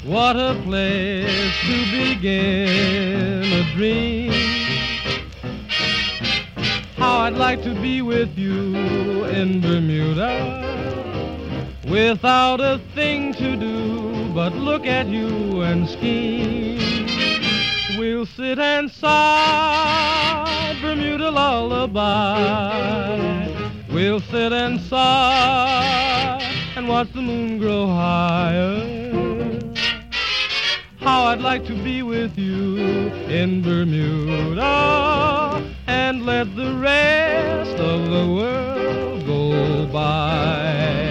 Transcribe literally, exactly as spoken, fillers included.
What a place to begin a dream. How I'd like to be with you in Bermuda, without a thing to do but look at you and scheme. We'll sit and sigh Bermuda lullaby. We'll sit and sigh and watch the moon grow higher. How I'd like to be with you in Bermuda and let the rest of the world go by.